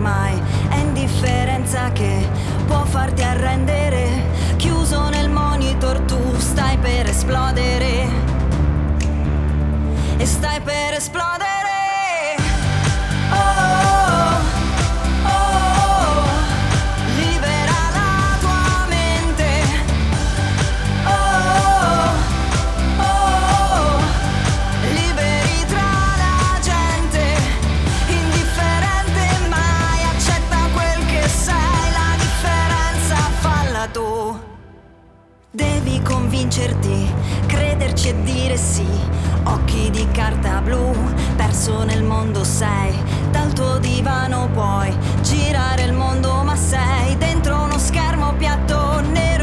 ormai è indifferenza che può farti arrendere. Chiuso nel monitor tu stai per esplodere. E stai per esplodere. Devi convincerti, crederci e dire sì. Occhi di carta blu, perso nel mondo sei. Dal tuo divano puoi girare il mondo, ma sei dentro uno schermo piatto nero.